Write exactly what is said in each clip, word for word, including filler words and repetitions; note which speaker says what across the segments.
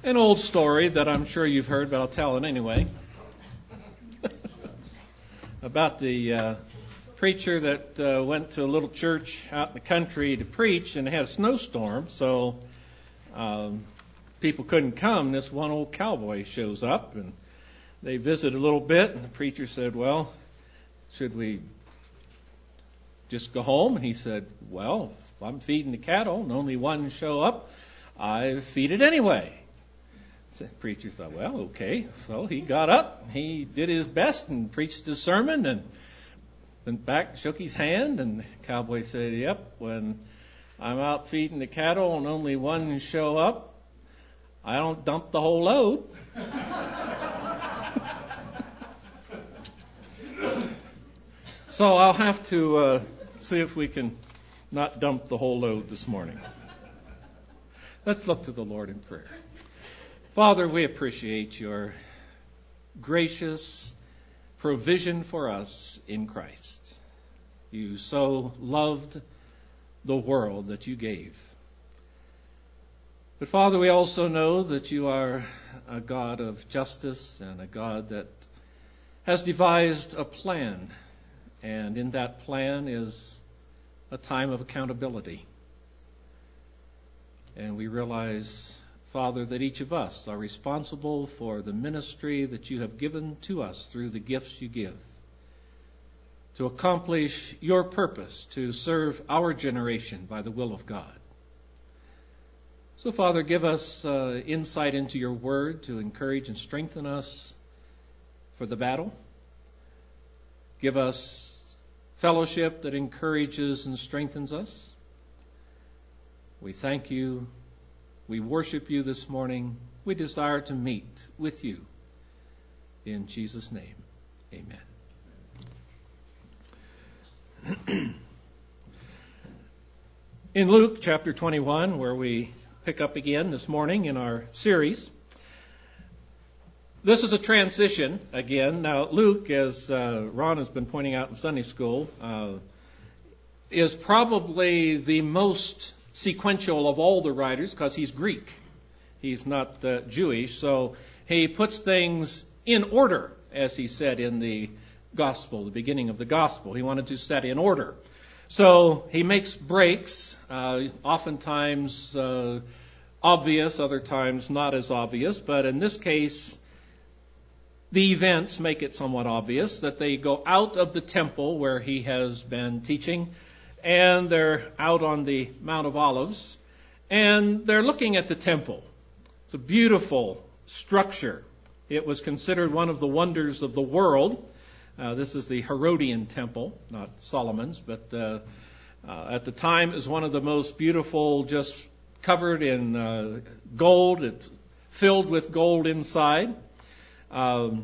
Speaker 1: An old story that I'm sure you've heard, but I'll tell it anyway. About the uh, preacher that uh, went to a little church out in the country to preach, and it had a snowstorm, so um, people couldn't come. This one old cowboy shows up, and they visit a little bit, and the preacher said, well, should we just go home? And he said, well, if I'm feeding the cattle and only one show up, I feed it anyway. The preacher thought, well, okay. So he got up, he did his best and preached his sermon and went back, shook his hand, and the cowboy said, yep, when I'm out feeding the cattle and only one show up, I don't dump the whole load. So I'll have to uh, see if we can not dump the whole load this morning. Let's look to the Lord in prayer. Father, we appreciate your gracious provision for us in Christ. You so loved the world that you gave. But Father, we also know that you are a God of justice and a God that has devised a plan. And in that plan is a time of accountability. And we realize, Father, that each of us are responsible for the ministry that you have given to us through the gifts you give, to accomplish your purpose, to serve our generation by the will of God. So, Father, give us uh, insight into your word to encourage and strengthen us for the battle. Give us fellowship that encourages and strengthens us. We thank you. We worship you this morning. We desire to meet with you. In Jesus' name, amen. In Luke chapter twenty-one, where we pick up again this morning in our series, this is a transition again. Now, Luke, as uh, Ron has been pointing out in Sunday school, uh, is probably the most sequential of all the writers because he's Greek. He's not uh, Jewish, so he puts things in order, as he said in the gospel, the beginning of the gospel. He wanted to set in order. So he makes breaks, uh, oftentimes uh, obvious, other times not as obvious, but in this case, the events make it somewhat obvious that they go out of the temple where he has been teaching, and they're out on the Mount of Olives, and they're looking at the temple. It's a beautiful structure. It was considered one of the wonders of the world. Uh, this is the Herodian temple, not Solomon's, but uh, uh, at the time it was one of the most beautiful, just covered in uh, gold. It's filled with gold inside. Um,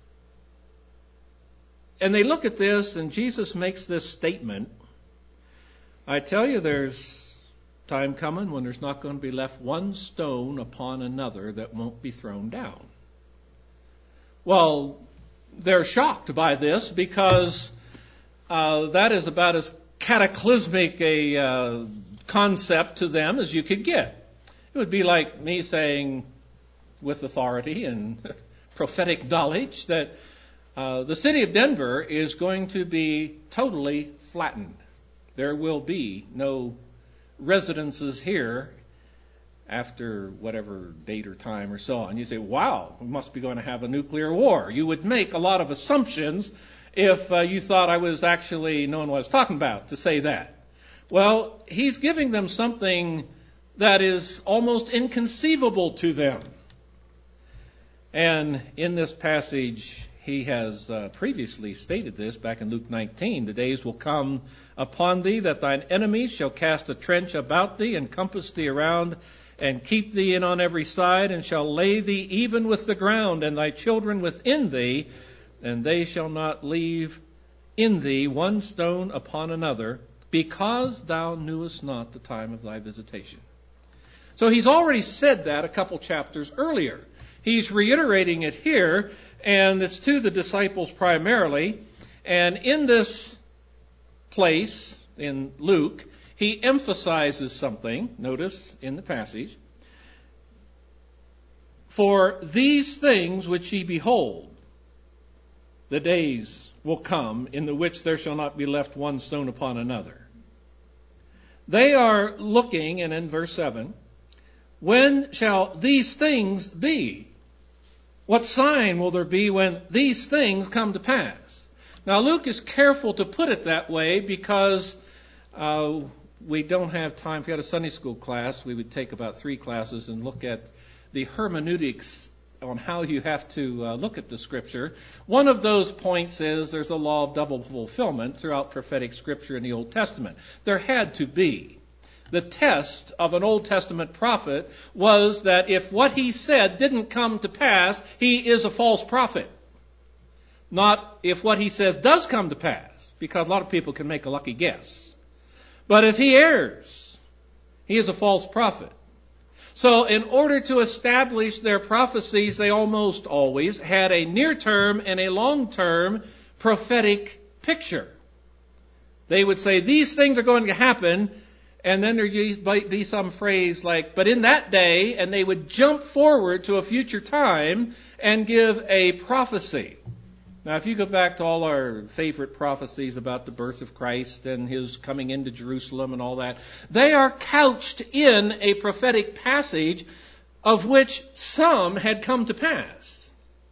Speaker 1: and they look at this, and Jesus makes this statement. I tell you, there's time coming when there's not going to be left one stone upon another that won't be thrown down. Well, they're shocked by this because uh, that is about as cataclysmic a uh, concept to them as you could get. It would be like me saying with authority and prophetic knowledge that uh, the city of Denver is going to be totally flattened. There will be no residences here after whatever date or time or so on. You say, wow, we must be going to have a nuclear war. You would make a lot of assumptions if uh, you thought I was actually knowing what I was talking about to say that. Well, he's giving them something that is almost inconceivable to them. And in this passage, he has uh, previously stated this back in Luke nineteen. The days will come upon thee that thine enemies shall cast a trench about thee and compass thee around and keep thee in on every side and shall lay thee even with the ground and thy children within thee, and they shall not leave in thee one stone upon another, because thou knewest not the time of thy visitation. So he's already said that a couple chapters earlier. He's reiterating it here, and it's to the disciples primarily. And in this place, in Luke, he emphasizes something, notice in the passage. For these things which ye behold, the days will come in the which there shall not be left one stone upon another. They are looking, and in verse seven, when shall these things be? What sign will there be when these things come to pass? Now Luke is careful to put it that way because uh, we don't have time. If we had a Sunday school class, we would take about three classes and look at the hermeneutics on how you have to uh, look at the Scripture. One of those points is there's a law of double fulfillment throughout prophetic Scripture in the Old Testament. There had to be. The test of an Old Testament prophet was that if what he said didn't come to pass, he is a false prophet. Not if what he says does come to pass, because a lot of people can make a lucky guess. But if he errs, he is a false prophet. So in order to establish their prophecies, they almost always had a near-term and a long-term prophetic picture. They would say, these things are going to happen, and then there might be some phrase like, but in that day, and they would jump forward to a future time and give a prophecy. Now, if you go back to all our favorite prophecies about the birth of Christ and his coming into Jerusalem and all that, they are couched in a prophetic passage of which some had come to pass.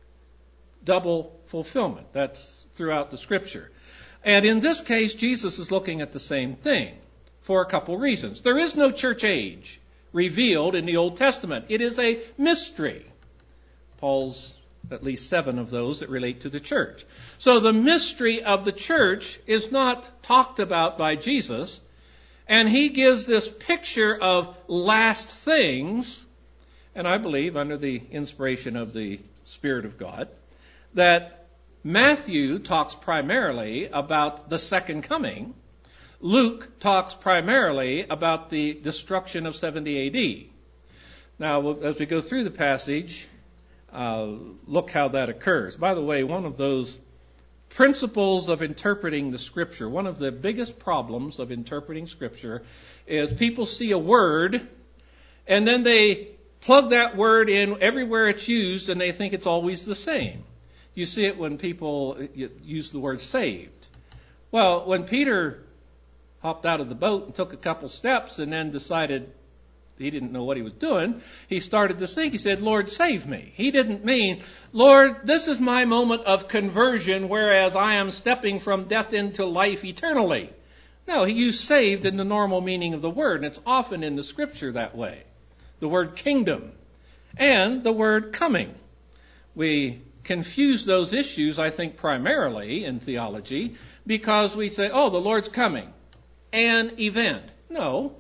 Speaker 1: Double fulfillment. That's throughout the Scripture. And in this case, Jesus is looking at the same thing for a couple reasons. There is no church age revealed in the Old Testament. It is a mystery. Paul's at least seven of those that relate to the church. So the mystery of the church is not talked about by Jesus, and he gives this picture of last things, and I believe under the inspiration of the Spirit of God, that Matthew talks primarily about the second coming. Luke talks primarily about the destruction of seventy A D. Now, as we go through the passage, Uh, look how that occurs. By the way, one of those principles of interpreting the Scripture, one of the biggest problems of interpreting Scripture is people see a word and then they plug that word in everywhere it's used and they think it's always the same. You see it when people use the word saved. Well, when Peter hopped out of the boat and took a couple steps and then decided he didn't know what he was doing, he started to sink. He said, Lord, save me. He didn't mean, Lord, this is my moment of conversion, whereas I am stepping from death into life eternally. No, he used saved in the normal meaning of the word, and it's often in the Scripture that way. The word kingdom and the word coming. We confuse those issues, I think, primarily in theology, because we say, oh, the Lord's coming. An event. No.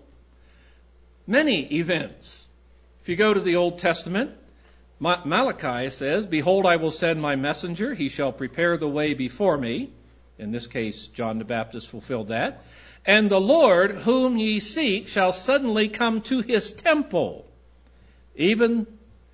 Speaker 1: Many events. If you go to the Old Testament, Malachi says, behold, I will send my messenger. He shall prepare the way before me. In this case, John the Baptist fulfilled that. And the Lord whom ye seek shall suddenly come to his temple. Even,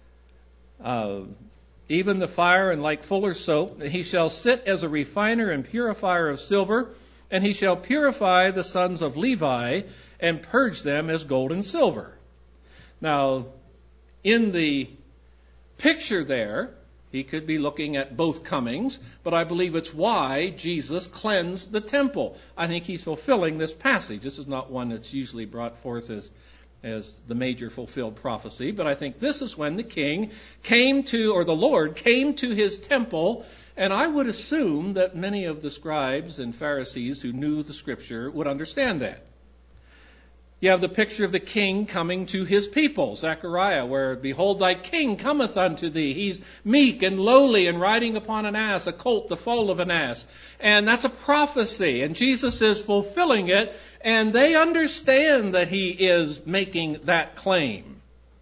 Speaker 1: uh, even the fire and like fuller's soap. He shall sit as a refiner and purifier of silver. And he shall purify the sons of Levi and purge them as gold and silver. Now, in the picture there, he could be looking at both comings, but I believe it's why Jesus cleansed the temple. I think he's fulfilling this passage. This is not one that's usually brought forth as, as the major fulfilled prophecy, but I think this is when the king came to, or the Lord came to his temple, and I would assume that many of the scribes and Pharisees who knew the Scripture would understand that. You have the picture of the king coming to his people, Zechariah, where, behold, thy king cometh unto thee. He's meek and lowly and riding upon an ass, a colt, the foal of an ass. And that's a prophecy, and Jesus is fulfilling it, and they understand that he is making that claim.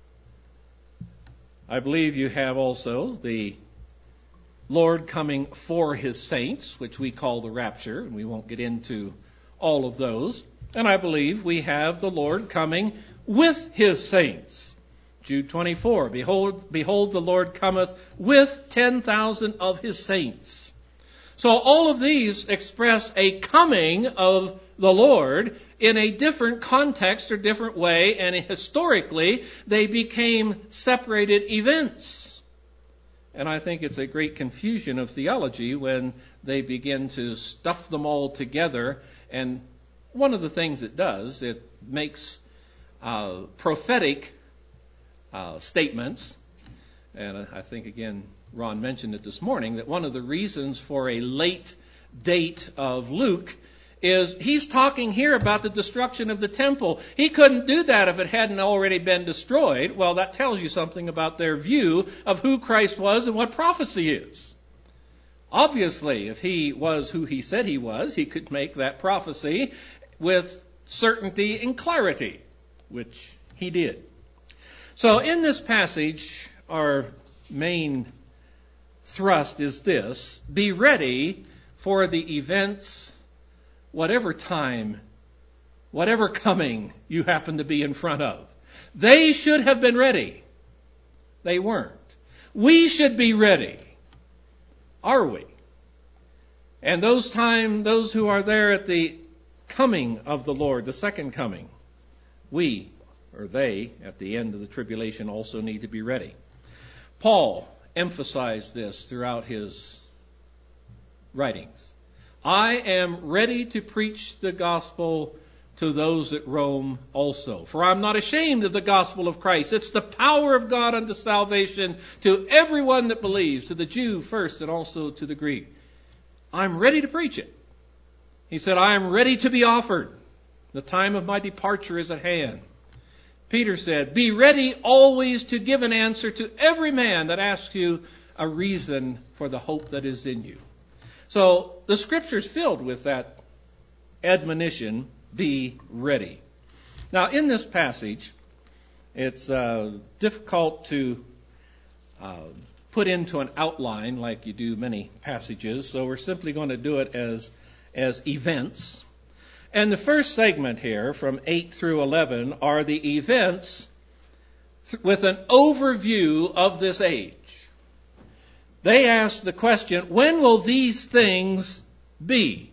Speaker 1: I believe you have also the Lord coming for his saints, which we call the rapture, and we won't get into all of those. And I believe we have the Lord coming with his saints. Jude twenty-four, behold, behold the Lord cometh with ten thousand of his saints. So all of these express a coming of the Lord in a different context or different way, and historically they became separated events. And I think it's a great confusion of theology when they begin to stuff them all together. And one of the things it does, it makes uh, prophetic uh, statements. And I think, again, Ron mentioned it this morning, that one of the reasons for a late date of Luke is he's talking here about the destruction of the temple. He couldn't do that if it hadn't already been destroyed. Well, that tells you something about their view of who Christ was and what prophecy is. Obviously, if he was who he said he was, he could make that prophecy with certainty and clarity, which he did. So in this passage, our main thrust is this: be ready for the events, whatever time, whatever coming you happen to be in front of. They should have been ready. They weren't. We should be ready. Are we? And those time, those who are there at the coming of the Lord, the second coming, we, or they, at the end of the tribulation also need to be ready. Paul emphasized this throughout his writings. I am ready to preach the gospel to those at Rome also. For I'm not ashamed of the gospel of Christ. It's the power of God unto salvation to everyone that believes, to the Jew first and also to the Greek. I'm ready to preach it. He said, I am ready to be offered. The time of my departure is at hand. Peter said, be ready always to give an answer to every man that asks you a reason for the hope that is in you. So the Scripture's filled with that admonition, be ready. Now in this passage, it's uh, difficult to uh, put into an outline like you do many passages, so we're simply going to do it as, as events. And the first segment here, from eight through eleven, are the events with an overview of this age. They ask the question, when will these things be?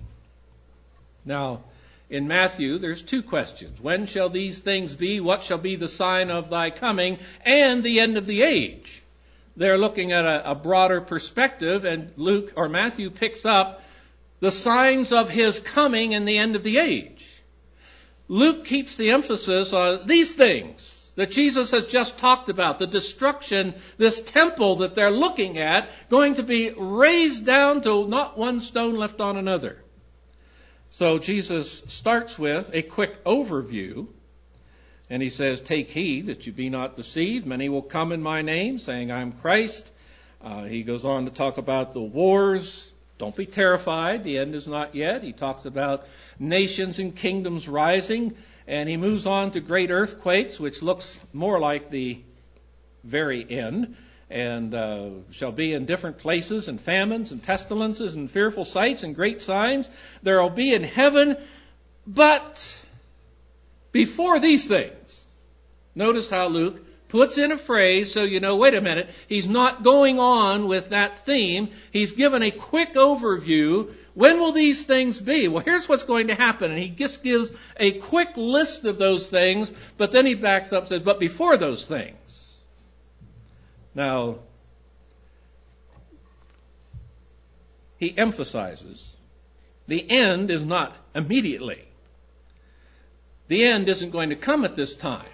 Speaker 1: Now, in Matthew, there's two questions. When shall these things be? What shall be the sign of thy coming? And the end of the age. They're looking at a, a broader perspective, and Luke or Matthew picks up the signs of his coming and the end of the age. Luke keeps the emphasis on these things that Jesus has just talked about, the destruction, this temple that they're looking at, going to be raised down to not one stone left on another. So Jesus starts with a quick overview, and he says, take heed that you be not deceived. Many will come in my name, saying, I'm Christ. Uh, he goes on to talk about the wars. Don't be terrified. The end is not yet. He talks about nations and kingdoms rising. And he moves on to great earthquakes, which looks more like the very end, and uh, shall be in different places, and famines and pestilences and fearful sights and great signs. There will be in heaven, but before these things. Notice how Luke puts in a phrase so you know, wait a minute, he's not going on with that theme. He's given a quick overview. When will these things be? Well, here's what's going to happen. And he just gives a quick list of those things, but then he backs up and says, but before those things. Now, he emphasizes the end is not immediately. The end isn't going to come at this time.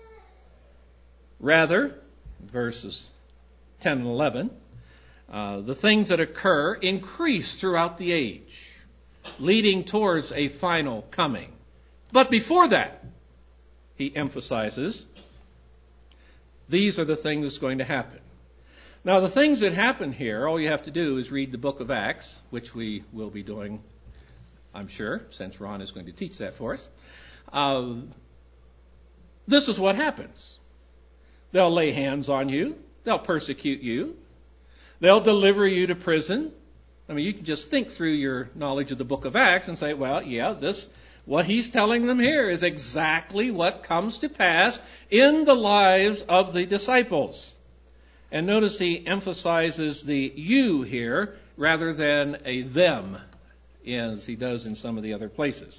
Speaker 1: Rather, verses ten and eleven, Uh, the things that occur increase throughout the age, leading towards a final coming. But before that, he emphasizes, these are the things that's going to happen. Now, the things that happen here, all you have to do is read the book of Acts, which we will be doing, I'm sure, since Ron is going to teach that for us. Uh, this is what happens. They'll lay hands on you. They'll persecute you. They'll deliver you to prison. I mean, you can just think through your knowledge of the book of Acts and say, well, yeah, this, what he's telling them here is exactly what comes to pass in the lives of the disciples. And notice he emphasizes the you here rather than a them, as he does in some of the other places.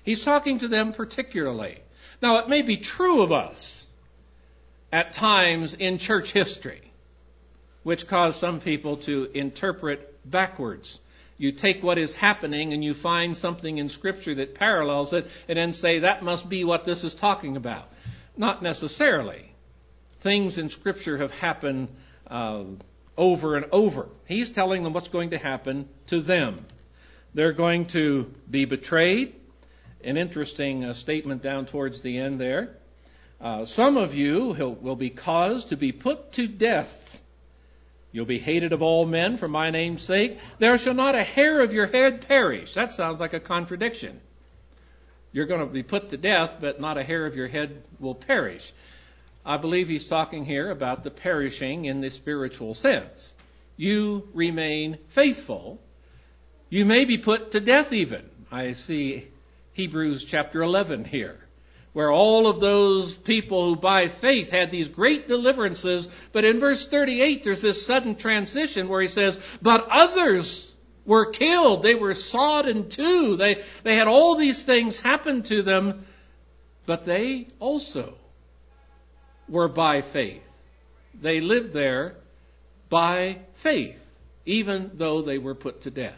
Speaker 1: He's talking to them particularly. Now, it may be true of us at times in church history, which cause some people to interpret backwards. You take what is happening and you find something in Scripture that parallels it and then say that must be what this is talking about. Not necessarily. Things in Scripture have happened uh, over and over. He's telling them what's going to happen to them. They're going to be betrayed. An interesting uh, statement down towards the end there. Uh, some of you will be caused to be put to death. You'll be hated of all men for my name's sake. There shall not a hair of your head perish. That sounds like a contradiction. You're going to be put to death, but not a hair of your head will perish. I believe he's talking here about the perishing in the spiritual sense. You remain faithful. You may be put to death even. I see Hebrews chapter eleven here, where all of those people who by faith had these great deliverances, but in verse thirty-eight there's this sudden transition where he says, but others were killed, they were sawed in two, they, they had all these things happen to them, but they also were by faith. They lived there by faith, even though they were put to death.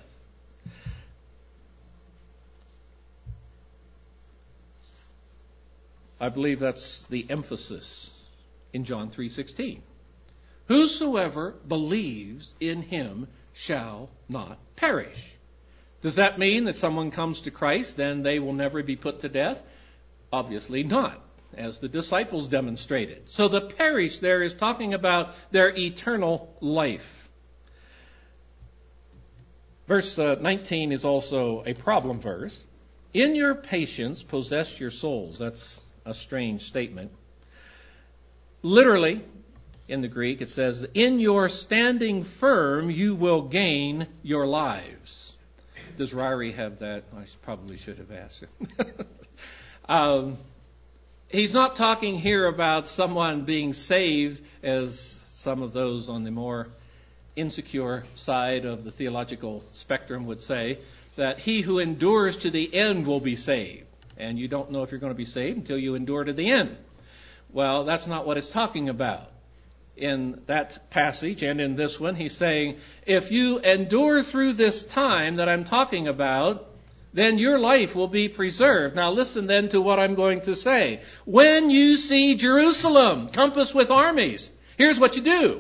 Speaker 1: I believe that's the emphasis in John three sixteen. Whosoever believes in him shall not perish. Does that mean that someone comes to Christ, then they will never be put to death? Obviously not, as the disciples demonstrated. So the perish there is talking about their eternal life. Verse uh, nineteen is also a problem verse. In your patience possess your souls. That's a strange statement. Literally, in the Greek, it says, in your standing firm, you will gain your lives. Does Ryrie have that? I probably should have asked him. um, he's not talking here about someone being saved, as some of those on the more insecure side of the theological spectrum would say, that he who endures to the end will be saved. And you don't know if you're going to be saved until you endure to the end. Well, that's not what it's talking about. In that passage and in this one, he's saying, if you endure through this time that I'm talking about, then your life will be preserved. Now listen then to what I'm going to say. When you see Jerusalem compassed with armies, here's what you do.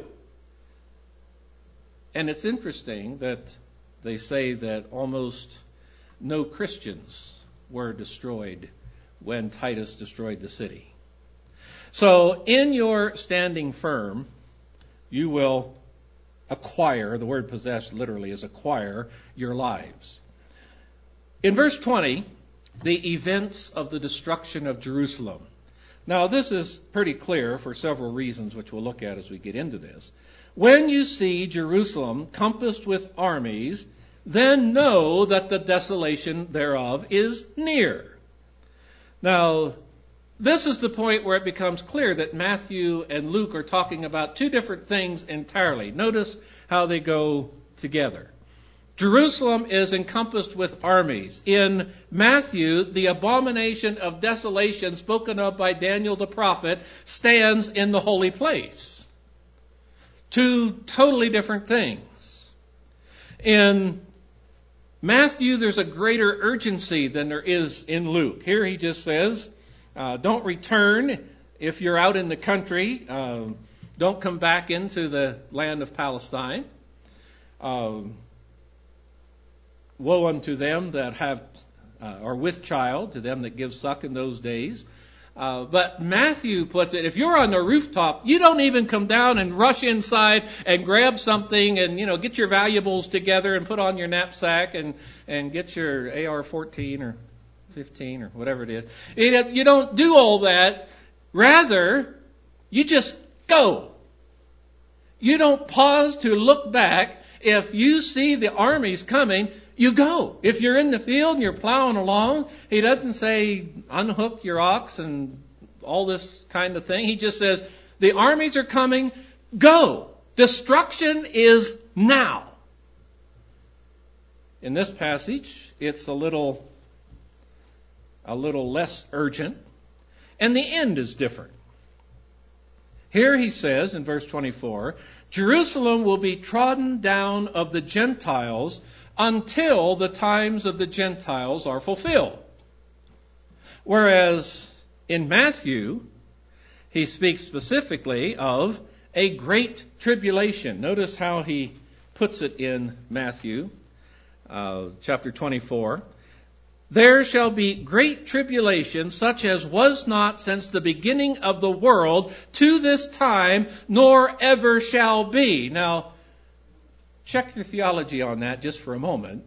Speaker 1: And it's interesting that they say that almost no Christians were destroyed when Titus destroyed the city. So in your standing firm, you will acquire, the word possess literally is acquire, your lives. In verse twenty, the events of the destruction of Jerusalem. Now this is pretty clear for several reasons, which we'll look at as we get into this. When you see Jerusalem compassed with armies, then know that the desolation thereof is near. Now, this is the point where it becomes clear that Matthew and Luke are talking about two different things entirely. Notice how they go together. Jerusalem is encompassed with armies. In Matthew, the abomination of desolation spoken of by Daniel the prophet stands in the holy place. Two totally different things. In Matthew, there's a greater urgency than there is in Luke. Here he just says, uh, don't return if you're out in the country. Uh, don't come back into the land of Palestine. Uh, woe unto them that have, uh, are with child, to them that give suck in those days. Uh, but Matthew puts it, if you're on the rooftop, you don't even come down and rush inside and grab something and, you know, get your valuables together and put on your knapsack and, and get your A R fourteen or fifteen or whatever it is. You don't do all that. Rather, you just go. You don't pause to look back. If you see the armies coming, you go. If you're in the field and you're plowing along, he doesn't say unhook your ox and all this kind of thing. He just says, the armies are coming, go. Destruction is now. In this passage, it's a little a little less urgent, and the end is different. Here he says in verse twenty-four, Jerusalem will be trodden down of the Gentiles until the times of the Gentiles are fulfilled. Whereas in Matthew, he speaks specifically of a great tribulation. Notice how he puts it in Matthew uh, chapter twenty-four. There shall be great tribulation, such as was not since the beginning of the world to this time, nor ever shall be. Now, check your theology on that just for a moment.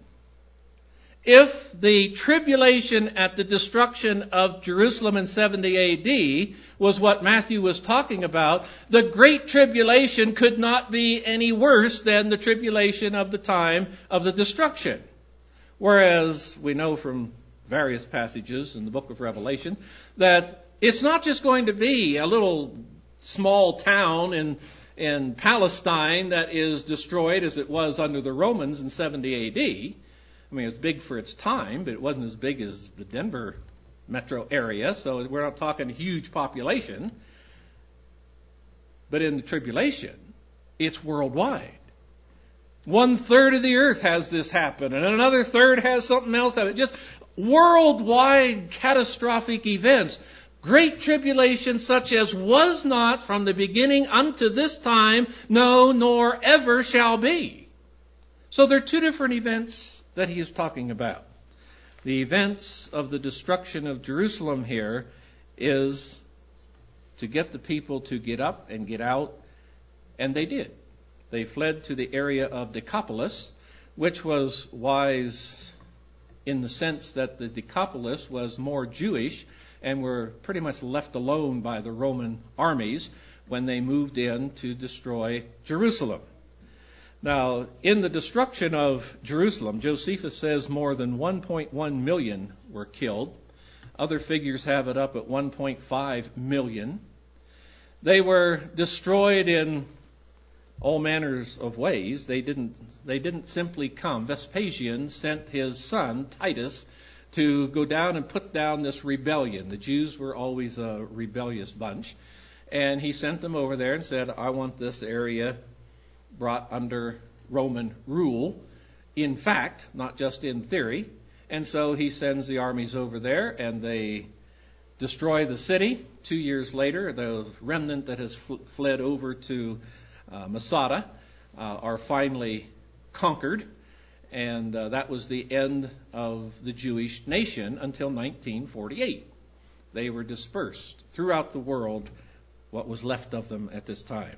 Speaker 1: If the tribulation at the destruction of Jerusalem in seventy A D was what Matthew was talking about, the great tribulation could not be any worse than the tribulation of the time of the destruction. Whereas we know from various passages in the book of Revelation that it's not just going to be a little small town in, in Palestine that is destroyed as it was under the Romans in seventy A D. I mean, it was big for its time, but it wasn't as big as the Denver metro area, so we're not talking huge population. But in the tribulation, it's worldwide. One third of the earth has this happen, and another third has something else happen. Just worldwide catastrophic events. Great tribulation such as was not from the beginning unto this time, no, nor ever shall be. So there are two different events that he is talking about. The events of the destruction of Jerusalem here is to get the people to get up and get out, and they did. They fled to the area of Decapolis, which was wise in the sense that the Decapolis was more Jewish and were pretty much left alone by the Roman armies when they moved in to destroy Jerusalem. Now, in the destruction of Jerusalem, Josephus says more than one point one million were killed. Other figures have it up at one point five million. They were destroyed in all manners of ways. They didn't, they didn't simply come. Vespasian sent his son, Titus, to go down and put down this rebellion. The Jews were always a rebellious bunch. And he sent them over there and said, I want this area brought under Roman rule, in fact, not just in theory. And so he sends the armies over there, and they destroy the city. Two years later, the remnant that has fl- fled over to uh, Masada uh, are finally conquered. And uh, that was the end of the Jewish nation until nineteen forty-eight. They were dispersed throughout the world, what was left of them at this time.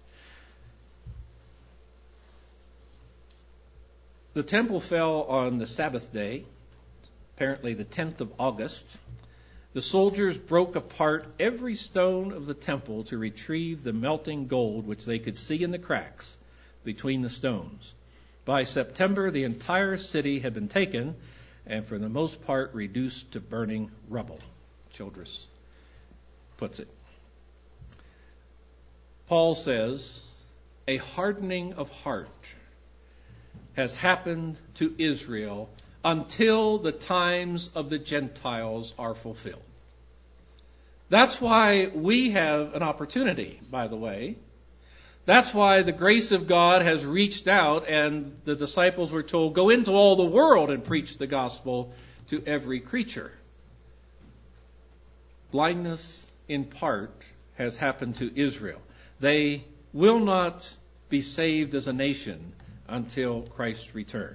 Speaker 1: The temple fell on the Sabbath day, apparently the tenth of August. The soldiers broke apart every stone of the temple to retrieve the melting gold which they could see in the cracks between the stones. By September, the entire city had been taken and for the most part reduced to burning rubble, Childress puts it. Paul says, a hardening of heart has happened to Israel until the times of the Gentiles are fulfilled. That's why we have an opportunity, by the way. That's why the grace of God has reached out and the disciples were told, go into all the world and preach the gospel to every creature. Blindness in part has happened to Israel. They will not be saved as a nation until Christ returns.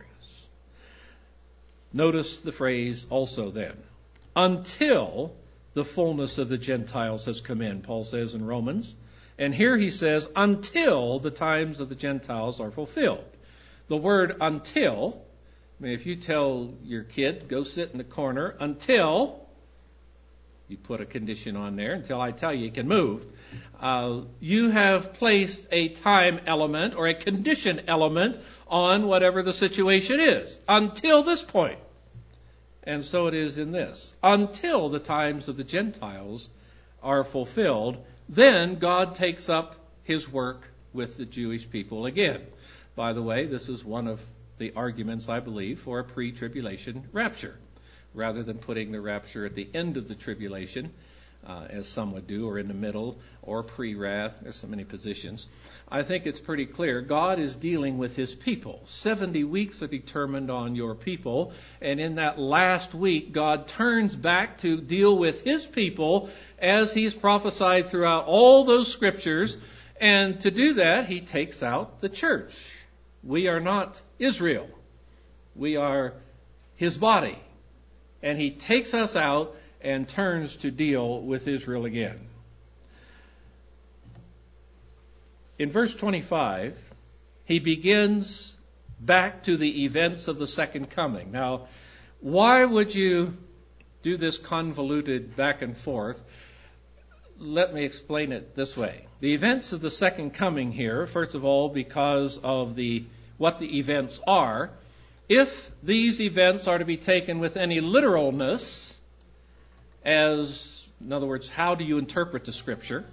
Speaker 1: Notice the phrase also then. Until the fullness of the Gentiles has come in, Paul says in Romans. And here he says, until the times of the Gentiles are fulfilled. The word until, I mean, if you tell your kid, go sit in the corner until, you put a condition on there, until I tell you you can move, uh, you have placed a time element or a condition element on whatever the situation is. Until this point. And so it is in this. Until the times of the Gentiles are fulfilled, then God takes up his work with the Jewish people again. By the way, this is one of the arguments, I believe, for a pre-tribulation rapture. rather than putting the rapture at the end of the tribulation, uh, as some would do, or in the middle, or pre-wrath. There's so many positions. I think it's pretty clear. God is dealing with his people. seventy weeks are determined on your people, and in that last week, God turns back to deal with his people as he's prophesied throughout all those scriptures, and to do that, he takes out the church. We are not Israel. We are his body. And he takes us out and turns to deal with Israel again. In verse twenty-five, he begins back to the events of the second coming. Now, why would you do this convoluted back and forth? Let me explain it this way. The events of the second coming here, first of all, because of the what the events are. If these events are to be taken with any literalness, as, in other words, how do you interpret the Scripture?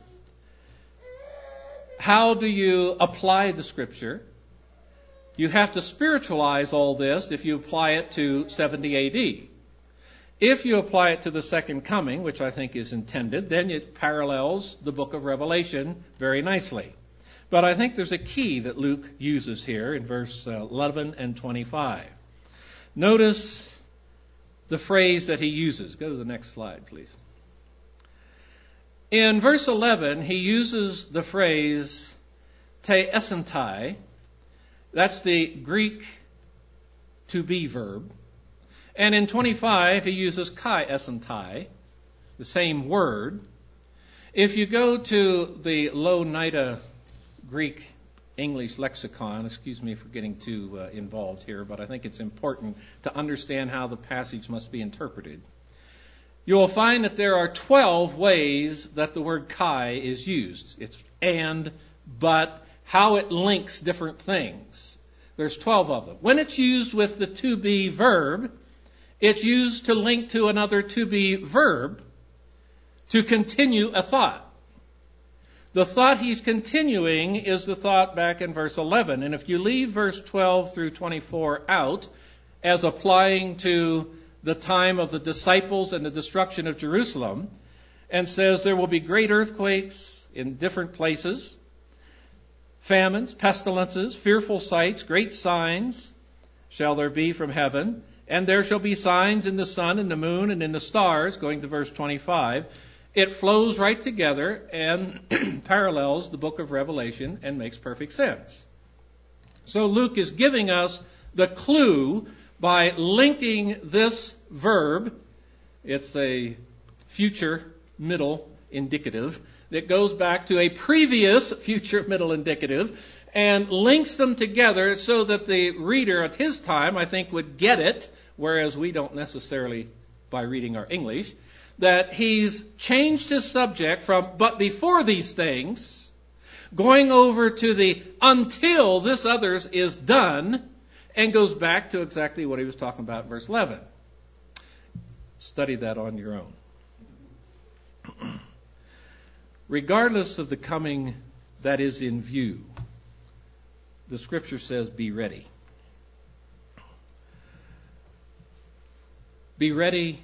Speaker 1: How do you apply the Scripture? You have to spiritualize all this if you apply it to seventy A D. If you apply it to the second coming, which I think is intended, then it parallels the book of Revelation very nicely. But I think there's a key that Luke uses here in verse eleven and twenty-five. Notice the phrase that he uses. Go to the next slide, please. In verse eleven, he uses the phrase te esentai. That's the Greek to be verb. And in twenty-five, he uses kai esentai, the same word. If you go to the Louw-Nida Greek English lexicon, excuse me for getting too uh, involved here, but I think it's important to understand how the passage must be interpreted. You will find that there are twelve ways that the word kai is used. It's and, but, how it links different things. There's twelve of them. When it's used with the to be verb, it's used to link to another to be verb to continue a thought. The thought he's continuing is the thought back in verse eleven. And if you leave verse twelve through twenty-four out as applying to the time of the disciples and the destruction of Jerusalem, and says there will be great earthquakes in different places, famines, pestilences, fearful sights, great signs shall there be from heaven, and there shall be signs in the sun and the moon and in the stars, going to verse twenty-five. It flows right together and parallels the book of Revelation and makes perfect sense. So Luke is giving us the clue by linking this verb. It's a future middle indicative that goes back to a previous future middle indicative and links them together so that the reader at his time, I think, would get it, whereas we don't necessarily by reading our English, that he's changed his subject from but before these things, going over to the until this others is done, and goes back to exactly what he was talking about in verse eleven. Study that on your own. Regardless of the coming that is in view, the Scripture says, be ready. Be ready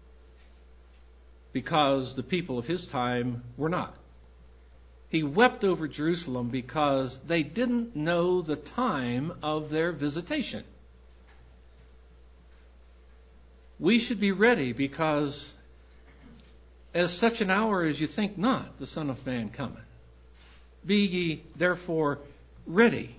Speaker 1: because the people of his time were not. He wept over Jerusalem because they didn't know the time of their visitation. We should be ready because as such an hour as you think not, the Son of Man cometh. Be ye therefore ready.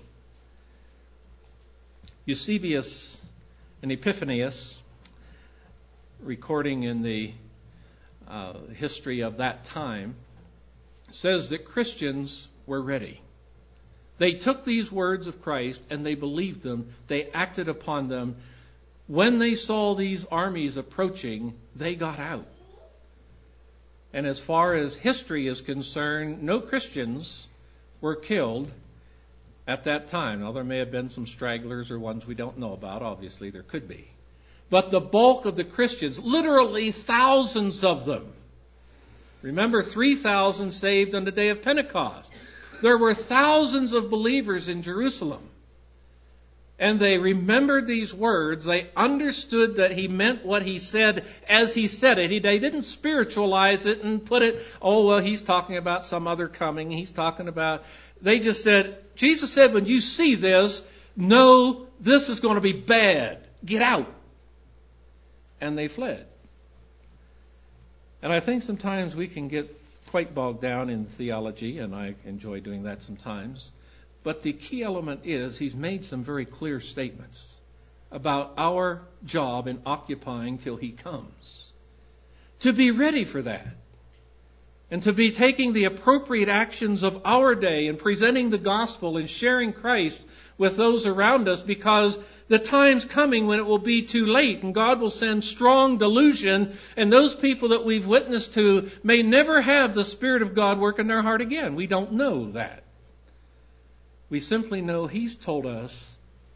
Speaker 1: Eusebius and Epiphanius, recording in the uh, history of that time, says that Christians were ready. They took these words of Christ and they believed them. They acted upon them. When they saw these armies approaching, they got out. And as far as history is concerned, no Christians were killed at that time. Now, there may have been some stragglers or ones we don't know about. Obviously, there could be. But the bulk of the Christians, literally thousands of them. Remember, three thousand saved on the day of Pentecost. There were thousands of believers in Jerusalem. and they remembered these words. They understood that he meant what he said as he said it. He, they didn't spiritualize it and put it, oh, well, he's talking about some other coming. He's talking about... They just said, Jesus said, when you see this, know this is going to be bad. Get out. And they fled. And I think sometimes we can get quite bogged down in theology, and I enjoy doing that sometimes. But the key element is he's made some very clear statements about our job in occupying till he comes. To be ready for that. And to be taking the appropriate actions of our day and presenting the gospel and sharing Christ with those around us, because the time's coming when it will be too late and God will send strong delusion, and those people that we've witnessed to may never have the Spirit of God work in their heart again. We don't know that. We simply know He's told us,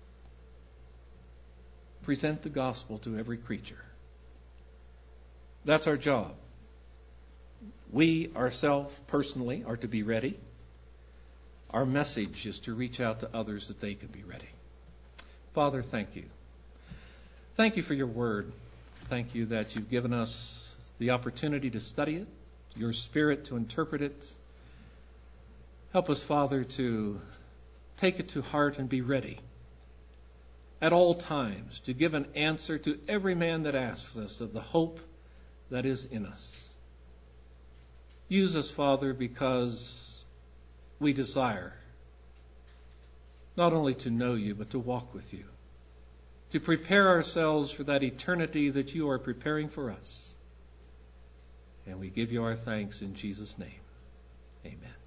Speaker 1: present the gospel to every creature. That's our job. We ourselves, personally, are to be ready. Our message is to reach out to others that they can be ready. Father, thank you. Thank you for your word. Thank you that you've given us the opportunity to study it, your Spirit to interpret it. Help us, Father, to take it to heart and be ready at all times to give an answer to every man that asks us of the hope that is in us. Use us, Father, because we desire not only to know you, but to walk with you, to prepare ourselves for that eternity that you are preparing for us. And we give you our thanks in Jesus' name. Amen.